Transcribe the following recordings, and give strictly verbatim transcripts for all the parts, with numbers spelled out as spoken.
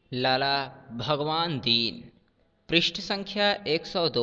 लाला भगवान दीन। पृष्ठ संख्या एक सौ दो।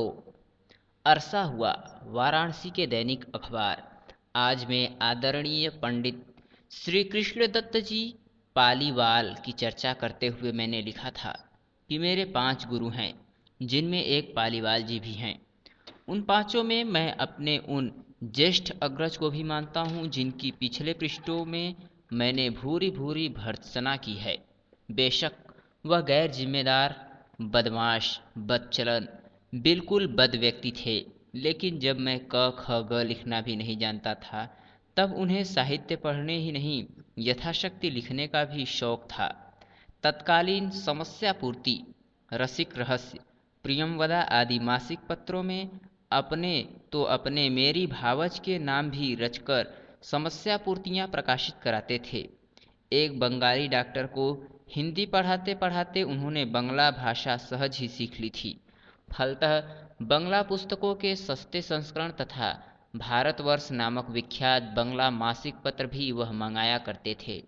अरसा हुआ वाराणसी के दैनिक अखबार। आज मैं आदरणीय पंडित श्री कृष्ण दत्त जी पालीवाल की चर्चा करते हुए मैंने लिखा था कि मेरे पांच गुरु हैं, जिनमें एक पालीवाल जी भी हैं। उन पांचों में मैं अपने उन ज्येष्ठ अग्रज को भी मानता हूं, जिनकी पिछले पृष्ठों में मैंने भूरी भूरी भर्त्सना की है। बेशक वह गैर जिम्मेदार, बदमाश, बदचलन, बिल्कुल बद व्यक्ति थे, लेकिन जब मैं क ख ग लिखना भी नहीं जानता था, तब उन्हें साहित्य पढ़ने ही नहीं, यथाशक्ति लिखने का भी शौक था। तत्कालीन समस्या पूर्ति, रसिक रहस्य, प्रियमवदा आदि मासिक पत्रों में अपने तो अपने मेरी भावच के नाम भी रचकर समस्या पूर्तियां प्रकाशित कराते थे। एक बंगाली डॉक्टर को हिंदी पढ़ाते पढ़ाते उन्होंने बंगला भाषा सहज ही सीख ली थी। फलतः बंगला पुस्तकों के सस्ते संस्करण तथा भारतवर्ष नामक विख्यात बंगला मासिक पत्र भी वह मंगाया करते थे।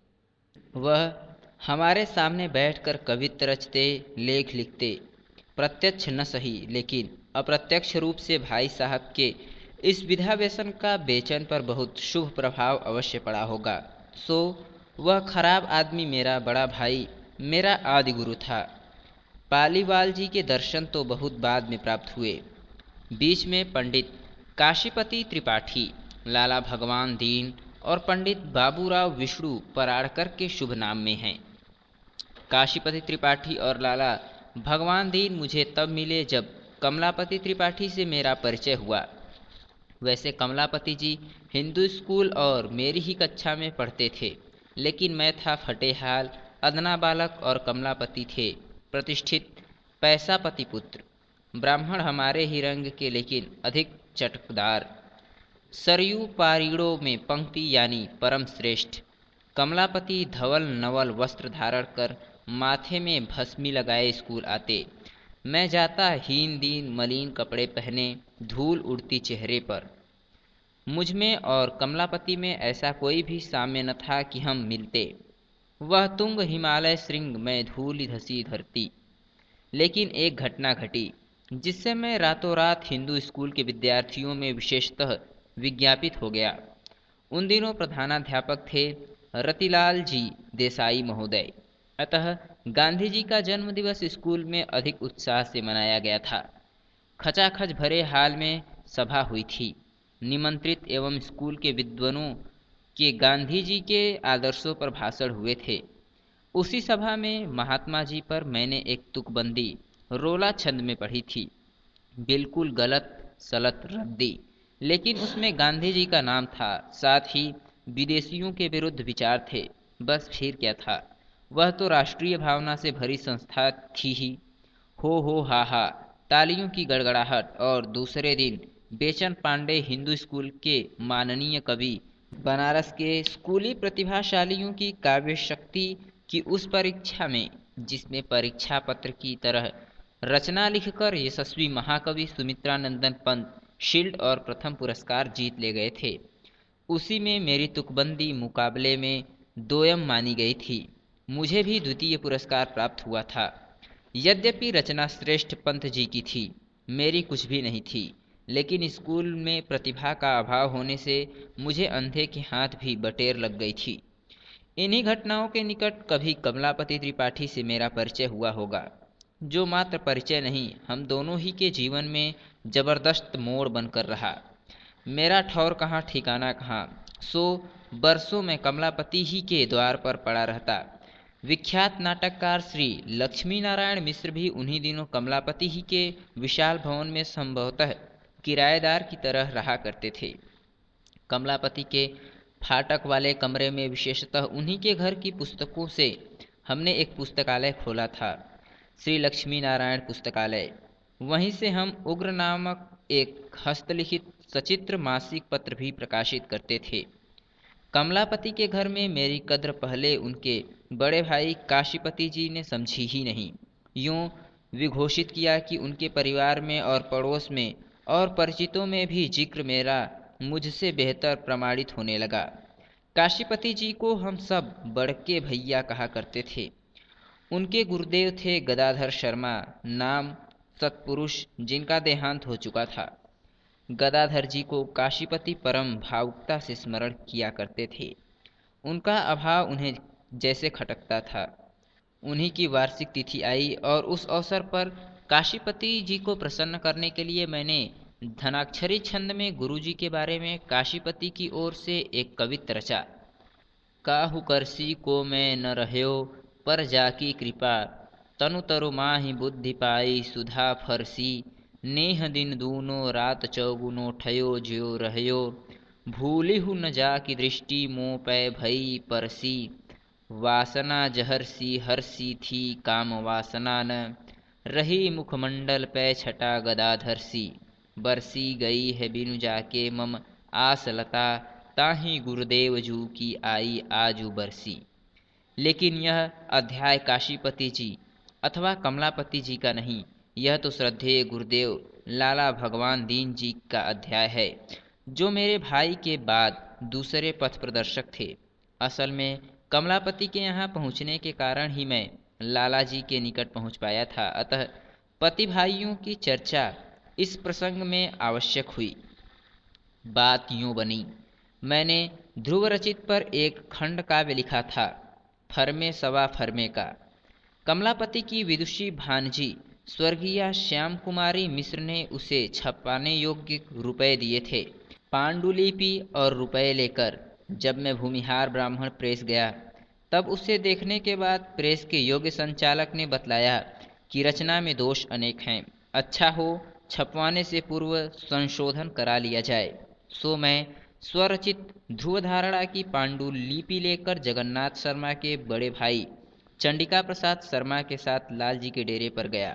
वह हमारे सामने बैठकर कवित्त रचते, लेख लिखते। प्रत्यक्ष न सही, लेकिन अप्रत्यक्ष रूप से भाई साहब के इस विधा व्यसन का बेचन पर बहुत शुभ प्रभाव अवश्य पड़ा होगा। सो वह खराब आदमी मेरा बड़ा भाई, मेरा आदि गुरु था। पालीवाल जी के दर्शन तो बहुत बाद में प्राप्त हुए। बीच में पंडित काशीपति त्रिपाठी, लाला भगवान दीन और पंडित बाबूराव विष्णु पराड़कर के शुभ नाम में हैं। काशीपति त्रिपाठी और लाला भगवान दीन मुझे तब मिले जब कमलापति त्रिपाठी से मेरा परिचय हुआ। वैसे कमलापति जी हिंदू स्कूल और मेरी ही कक्षा में पढ़ते थे, लेकिन मैं था फटेहाल, अदना बालक और कमलापति थे प्रतिष्ठित पैसापति पुत्र। ब्राह्मण हमारे ही रंग के, लेकिन अधिक चटकदार। सरयू पारीड़ों में पंक्ति यानी परम श्रेष्ठ। कमलापति धवल नवल वस्त्र धारण कर माथे में भस्मी लगाए स्कूल आते। मैं जाता हीन दीन मलिन कपड़े पहने, धूल उड़ती चेहरे पर। मुझ में और कमलापति में ऐसा कोई भी साम्य न था कि हम मिलते। वह तुंग हिमालय श्रृंग में धूल धसी धरती। लेकिन एक घटना घटी जिससे मैं रातों रात हिंदू स्कूल के विद्यार्थियों में विशेषतः विज्ञापित हो गया। उन दिनों प्रधानाध्यापक थे रतिलाल जी देसाई महोदय। अतः गांधी जी का जन्म दिवस स्कूल में अधिक उत्साह से मनाया गया था। खचाखच भरे हाल में सभा हुई थी। निमंत्रित एवं स्कूल के विद्वानों के गांधी जी के आदर्शों पर भाषण हुए थे। उसी सभा में महात्मा जी पर मैंने एक तुकबंदी रोला छंद में पढ़ी थी, बिल्कुल गलत सलत रद्दी, लेकिन उसमें गांधी जी का नाम था, साथ ही विदेशियों के विरुद्ध विचार थे। बस फिर क्या था, वह तो राष्ट्रीय भावना से भरी संस्था थी ही। हो हो हा हा, तालियों की गड़गड़ाहट। और दूसरे दिन बेचन पांडे हिंदू स्कूल के माननीय कवि, बनारस के स्कूली प्रतिभाशालियों की काव्य शक्ति की उस परीक्षा में, जिसमें परीक्षा पत्र की तरह रचना लिखकर यशस्वी महाकवि सुमित्रानंदन पंत शील्ड और प्रथम पुरस्कार जीत ले गए थे, उसी में मेरी तुकबंदी मुकाबले में दोयम मानी गई थी। मुझे भी द्वितीय पुरस्कार प्राप्त हुआ था। यद्यपि रचना श्रेष्ठ पंत जी की थी, मेरी कुछ भी नहीं थी, लेकिन स्कूल में प्रतिभा का अभाव होने से मुझे अंधे के हाथ भी बटेर लग गई थी। इन्हीं घटनाओं के निकट कभी कमलापति त्रिपाठी से मेरा परिचय हुआ होगा, जो मात्र परिचय नहीं, हम दोनों ही के जीवन में जबरदस्त मोड़ बनकर रहा। मेरा ठौर कहाँ ठिकाना कहाँ, सो बरसों में कमलापति ही के द्वार पर पड़ा रहता। विख्यात नाटककार श्री लक्ष्मी नारायण मिश्र भी उन्हीं दिनों कमलापति ही के विशाल भवन में संभवतः किराएदार की तरह रहा करते थे। कमलापति के फाटक वाले कमरे में विशेषतः उन्हीं के घर की पुस्तकों से हमने एक पुस्तकालय खोला था, श्री लक्ष्मी नारायण पुस्तकालय। वहीं से हम उग्र नामक एक हस्तलिखित सचित्र मासिक पत्र भी प्रकाशित करते थे। कमलापति के घर में मेरी कद्र पहले उनके बड़े भाई काशीपति जी ने समझी ही नहीं। यूं विघोषित किया कि उनके परिवार में और पड़ोस में और परिचितों में भी जिक्र मेरा मुझसे बेहतर प्रमाणित होने लगा। काशीपति जी को हम सब बड़के भैया कहा करते थे। उनके गुरुदेव थे गदाधर शर्मा नाम सत्पुरुष, जिनका देहांत हो चुका था। गदाधर जी को काशीपति परम भावुकता से स्मरण किया करते थे। उनका अभाव उन्हें जैसे खटकता था। उन्हीं की वार्षिक तिथि आई और उस अवसर पर काशीपति जी को प्रसन्न करने के लिए मैंने धनाक्षरी छंद में गुरु जी के बारे में काशीपति की ओर से एक कवित्त रचा। काहू करसी को मैं न रह्यो पर जाकी कृपा, तनु तरु माहि बुद्धि पाई सुधा फरसी, नेह दिन दूनो रात चौगुनो ठयो ज्यो रह्यो, भूलिहु न जाकी दृष्टि मोह पै भई परसी, वासना जहरसी हरसी थी काम वासना न, रही मुखमंडल पै छटा गदाधर सी, बरसी गई है बिनु जाके मम आस लता, ताहि गुरुदेव जू की आई आजू बरसी। लेकिन यह अध्याय काशीपति जी अथवा कमलापति जी का नहीं, यह तो श्रद्धेय गुरुदेव लाला भगवान दीन जी का अध्याय है, जो मेरे भाई के बाद दूसरे पथ प्रदर्शक थे। असल में कमलापति के यहाँ पहुँचने के कारण ही मैं लाला जी के निकट पहुँच पाया था। अतः पति भाइयों की चर्चा इस प्रसंग में आवश्यक हुई। बात यूं बनी, मैंने ध्रुव रचित पर एक खंड काव्य लिखा था, फरमे सवा फरमे का। कमलापति की विदुषी भांजी स्वर्गीय श्याम कुमारी मिश्र ने उसे छपाने योग्य रुपए दिए थे। पांडुलिपि और रुपए लेकर जब मैं भूमिहार ब्राह्मण प्रेस गया, तब उसे देखने के बाद प्रेस के योग्य संचालक ने बतलाया कि रचना में दोष अनेक हैं, अच्छा हो छपवाने से पूर्व संशोधन करा लिया जाए। सो मैं स्वरचित ध्रुव धारणा की पांडुलिपि लेकर जगन्नाथ शर्मा के बड़े भाई चंडिका प्रसाद शर्मा के साथ लाल जी के डेरे पर गया।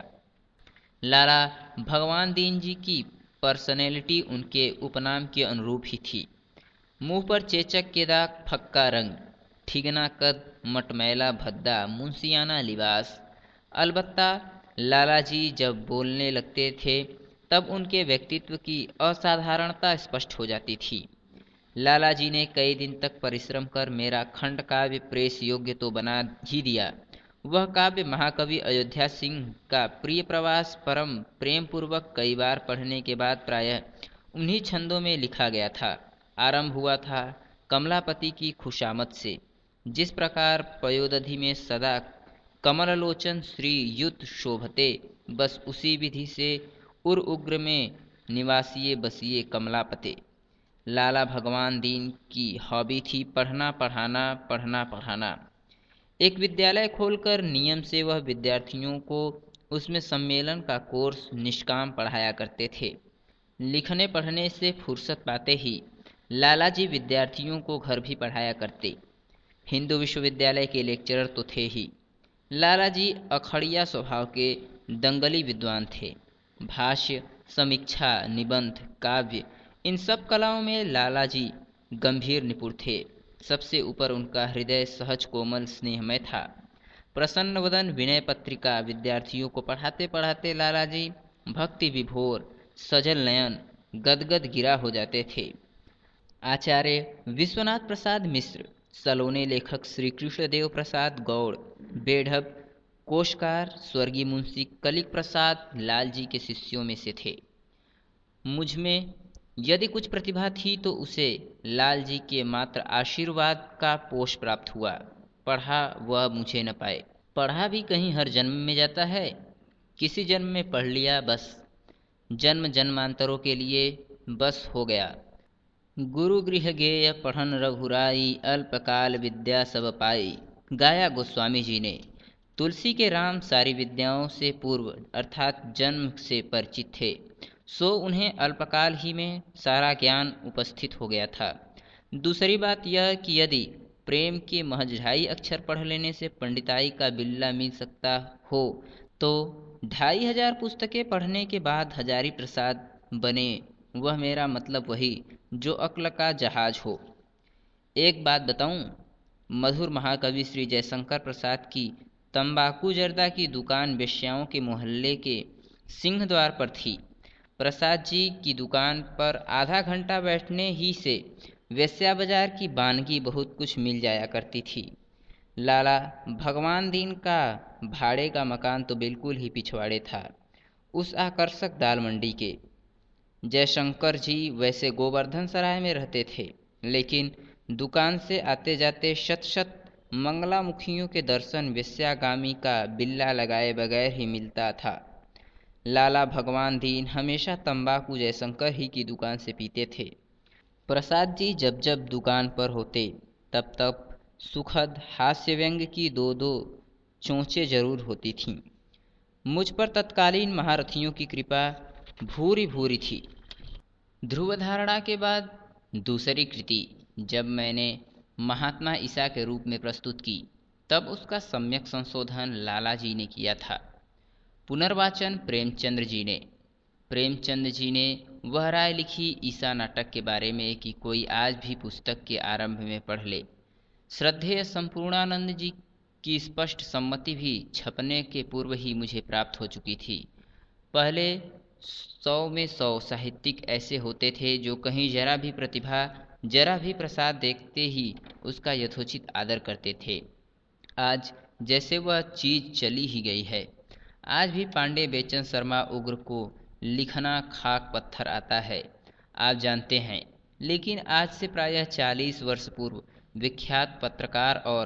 लाला भगवान दीन जी की पर्सनैलिटी उनके उपनाम के अनुरूप ही थी। मुंह पर चेचक के दाग, फक्का रंग, ठिगना कद, मटमैला भद्दा, मुंसियाना लिबास। अलबत्ता लाला जी जब बोलने लगते थे तब उनके व्यक्तित्व की असाधारणता स्पष्ट हो जाती थी। लाला जी ने कई दिन तक परिश्रम कर मेरा खंड काव्य प्रेस योग्य तो बना ही दिया। वह काव्य महाकवि अयोध्या सिंह का प्रिय प्रवास परम प्रेम पूर्वक कई बार पढ़ने के बाद प्रायः उन्हीं छंदों में लिखा गया था। आरंभ हुआ था कमलापति की खुशामद से, जिस प्रकार पयोदधि में सदा कमललोचन श्री युत शोभते, बस उसी विधि से उर उग्र में निवासिये बसिए कमलापते। लाला भगवान दीन की हॉबी थी पढ़ना पढ़ाना पढ़ना पढ़ाना। एक विद्यालय खोलकर नियम से वह विद्यार्थियों को उसमें सम्मेलन का कोर्स निष्काम पढ़ाया करते थे। लिखने पढ़ने से फुर्सत पाते ही लाला जी विद्यार्थियों को घर भी पढ़ाया करते। हिंदू विश्वविद्यालय के लेक्चरर तो थे ही। लाला जी अखड़िया स्वभाव के दंगली विद्वान थे। भाष्य, समीक्षा, निबंध, काव्य, इन सब कलाओं में लाला जी गंभीर निपुण थे। सबसे ऊपर उनका हृदय सहज कोमल स्नेहमय था। प्रसन्न वदन विनय पत्रिका विद्यार्थियों को पढ़ाते पढ़ाते लाला जी भक्ति विभोर सजल नयन गदगद गिरा हो जाते थे। आचार्य विश्वनाथ प्रसाद मिश्र, सलोने लेखक श्री कृष्णदेव प्रसाद गौड़, बेढब कोशकार स्वर्गीय मुंशी कलिक प्रसाद लाल जी के शिष्यों में से थे। मुझ में यदि कुछ प्रतिभा थी तो उसे लाल जी के मात्र आशीर्वाद का पोष प्राप्त हुआ। पढ़ा वह मुझे न पाए। पढ़ा भी कहीं हर जन्म में जाता है? किसी जन्म में पढ़ लिया बस, जन्म जन्मांतरों के लिए बस हो गया। गुरु गृह गेय पढ़न रघुराई, अल्पकाल विद्या सब पाई, गाया गोस्वामी जी ने। तुलसी के राम सारी विद्याओं से पूर्व अर्थात जन्म से परिचित थे, सो उन्हें अल्पकाल ही में सारा ज्ञान उपस्थित हो गया था। दूसरी बात यह कि यदि प्रेम के महज ढाई अक्षर पढ़ लेने से पंडिताई का बिल्ला मिल सकता हो तो ढाई हजार पुस्तकें पढ़ने के बाद हजारी प्रसाद बने, वह मेरा मतलब वही जो अक्ल का जहाज हो। एक बात बताऊं, मधुर महाकवि श्री जयशंकर प्रसाद की तंबाकू जर्दा की दुकान वेश्याओं के मोहल्ले के सिंह द्वार पर थी। प्रसाद जी की दुकान पर आधा घंटा बैठने ही से वेश्या बाजार की बानगी बहुत कुछ मिल जाया करती थी। लाला भगवान दीन का भाड़े का मकान तो बिल्कुल ही पिछवाड़े था उस आकर्षक दाल मंडी के। जयशंकर जी वैसे गोवर्धन सराय में रहते थे, लेकिन दुकान से आते जाते शत शत मंगलामुखियों के दर्शन वेश्यागामी का बिल्ला लगाए बगैर ही मिलता था। लाला भगवान दीन हमेशा तंबाकू जयशंकर ही की दुकान से पीते थे। प्रसाद जी जब जब दुकान पर होते तब तब सुखद हास्य व्यंग की दो दो चोंचें जरूर होती थीं। मुझ पर तत्कालीन महारथियों की कृपा भूरी भूरी थी। ध्रुव धारणा के बाद दूसरी कृति जब मैंने महात्मा ईसा के रूप में प्रस्तुत की, तब उसका सम्यक संशोधन लाला जी ने किया था। पुनर्वाचन प्रेमचंद जी ने प्रेमचंद जी ने वह राय लिखी ईसा नाटक के बारे में कि कोई आज भी पुस्तक के आरंभ में पढ़ ले। श्रद्धेय संपूर्णानंद जी की स्पष्ट सम्मति भी छपने के पूर्व ही मुझे प्राप्त हो चुकी थी। पहले सौ में सौ साहित्यिक ऐसे होते थे जो कहीं जरा भी प्रतिभा, जरा भी प्रसाद देखते ही उसका यथोचित आदर करते थे। आज जैसे वह चीज चली ही गई है। आज भी पांडे बेचन शर्मा उग्र को लिखना खाक पत्थर आता है, आप जानते हैं। लेकिन आज से प्रायः चालीस वर्ष पूर्व विख्यात पत्रकार और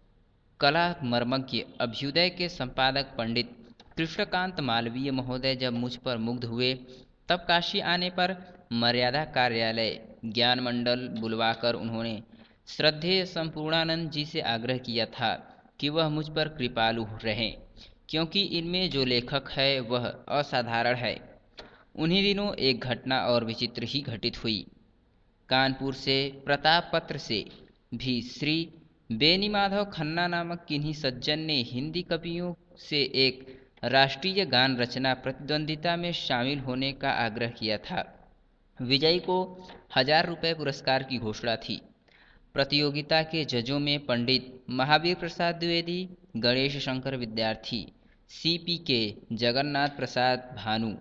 कला मर्मज्ञ अभ्युदय के संपादक पंडित कृष्णकांत मालवीय महोदय जब मुझ पर मुग्ध हुए, तब काशी आने पर मर्यादा कार्यालय ज्ञान मंडल बुलवाकर उन्होंने श्रद्धेय संपूर्णानंद जी से आग्रह किया था कि वह मुझ पर कृपालु रहें, क्योंकि इनमें जो लेखक है वह असाधारण है। उन्हीं दिनों एक घटना और विचित्र ही घटित हुई। कानपुर से प्रताप पत्र से भी श्री बेनी माधव खन्ना नामक किन्हीं सज्जन ने हिंदी कवियों से एक राष्ट्रीय गान रचना प्रतिद्वंदिता में शामिल होने का आग्रह किया था। विजयी को हजार रुपये पुरस्कार की घोषणा थी। प्रतियोगिता के जजों में पंडित महावीर प्रसाद द्विवेदी, गणेश शंकर विद्यार्थी, सी पी के, जगन्नाथ प्रसाद भानु,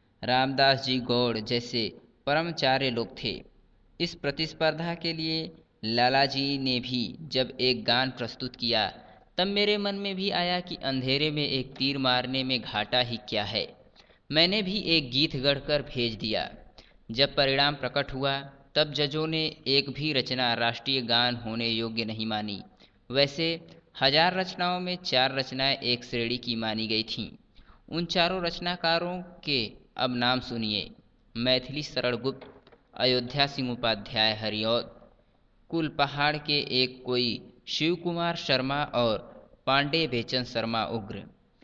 रामदास जी गौड़ जैसे परमचार्य लोग थे। इस प्रतिस्पर्धा के लिए लाला जी ने भी जब एक गान प्रस्तुत किया, तब मेरे मन में भी आया कि अंधेरे में एक तीर मारने में घाटा ही क्या है। मैंने भी एक गीत गढ़कर भेज दिया। जब परिणाम प्रकट हुआ, तब जजों ने एक भी रचना राष्ट्रीय गान होने योग्य नहीं मानी। वैसे हजार रचनाओं में चार रचनाएं एक श्रेणी की मानी गई थीं। उन चारों रचनाकारों के अब नाम सुनिए। मैथिली सरल गुप्त, अयोध्या सिंह उपाध्याय हरिऔध, कुल पहाड़ के एक कोई शिव कुमार शर्मा और पांडे बेचन शर्मा उग्र।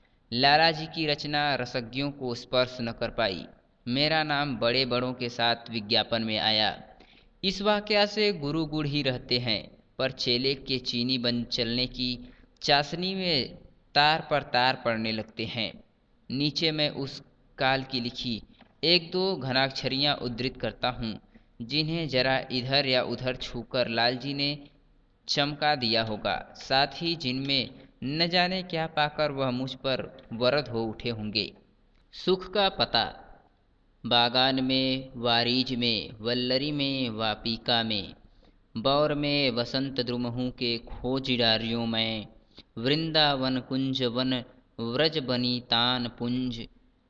लाला जी की रचना रसज्ञों को स्पर्श न कर पाई। मेरा नाम बड़े बड़ों के साथ विज्ञापन में आया। इस वाकया से गुरु गुड़ ही रहते हैं, पर चेले के चीनी बन चलने की चाशनी में तार पर तार पड़ने लगते हैं। नीचे मैं उस काल की लिखी एक दो घनाक्षरियाँ उद्धृत करता हूँ, जिन्हें जरा इधर या उधर छूकर लालजी ने चमका दिया होगा, साथ ही जिनमें न जाने क्या पाकर वह मुझ पर वरद हो उठे होंगे। सुख का पता बागान में, वारीज में, वल्लरी में, वापिका में, बौर में, वसंत द्रुमहू के खोज डारियों में, वृंदावन कुंज वन व्रज बनीतान पुंज,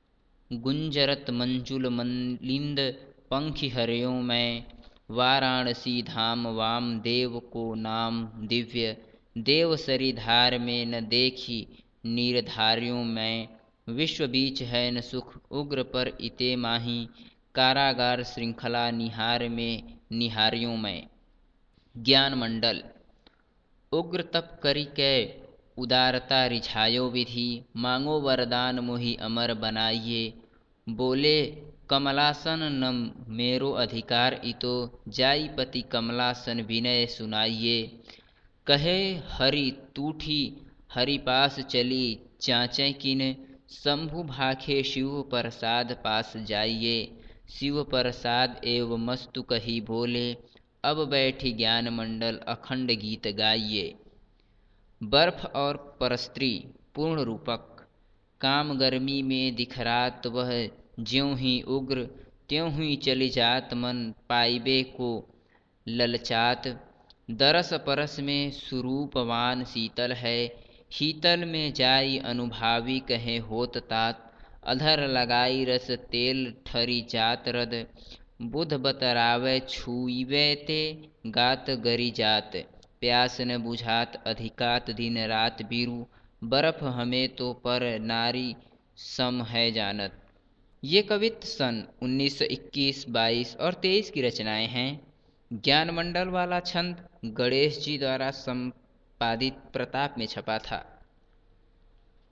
गुंजरत मंजुल मलिंद पंखी हरियों में, वाराणसी धाम वाम देव को नाम दिव्य, देव सरी धार में न देखी नीरधारियों में, विश्व बीच है न सुख उग्र पर इते माही, कारागार श्रृंखला निहार में निहारियों में। ज्ञान मंडल उग्र तप करी कै उदारता रिझायो विधि, मांगो वरदान मोहि अमर बनाइए, बोले कमलासन न मेरो अधिकार इतो, जाई पति कमलासन विनय सुनाइए, कहे हरि तूठी हरि पास चली चाँचे किन, शंभु भाखे शिव प्रसाद पास जाइए, शिव प्रसाद एव मस्तु कही बोले, अब बैठी ज्ञान मंडल अखंड गीत गाइए। बर्फ और परस्त्री पूर्ण रूपक, काम गर्मी में दिख रात वह, ज्यों ही उग्र त्यों ही चली जात, मन पाइबे को ललचात, दरस परस में सुरूपवान शीतल है, शीतल में जाई अनुभावी कहे होत तात। अधर लगाई रस तेल ठरी जात रद, बुध बतरावे छुईवे ते गात गरी जात। प्यास न बुझात अधिकात दिन रात बीरू, बर्फ हमें तो पर नारी सम है जानत। ये कवित्त सन उन्नीस सौ इक्कीस, बाईस और तेईस की रचनाएं हैं। ज्ञान मंडल वाला छंद गणेश जी द्वारा संपादित प्रताप में छपा था।